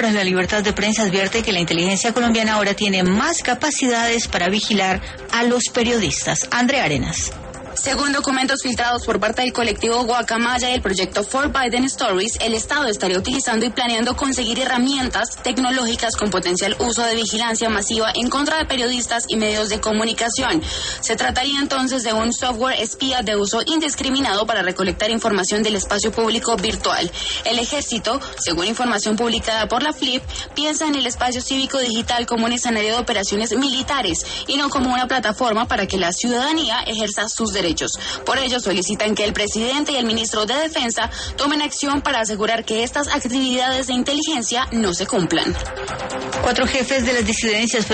para la Libertad de Prensa advierte que la inteligencia colombiana ahora tiene más capacidades para vigilar a los periodistas. Andrea Arenas. Según documentos filtrados por parte del colectivo Guacamaya y el proyecto For Biden Stories, el Estado estaría utilizando y planeando conseguir herramientas tecnológicas con potencial uso de vigilancia masiva en contra de periodistas y medios de comunicación. Se trataría entonces de un software espía de uso indiscriminado para recolectar información del espacio público virtual. El Ejército, según información publicada por la FLIP, piensa en el espacio cívico digital como un escenario de operaciones militares y no como una plataforma para que la ciudadanía ejerza sus derechos. Por ello, solicitan que el presidente y el ministro de Defensa tomen acción para asegurar que estas actividades de inteligencia no se cumplan. 4 jefes de las disidencias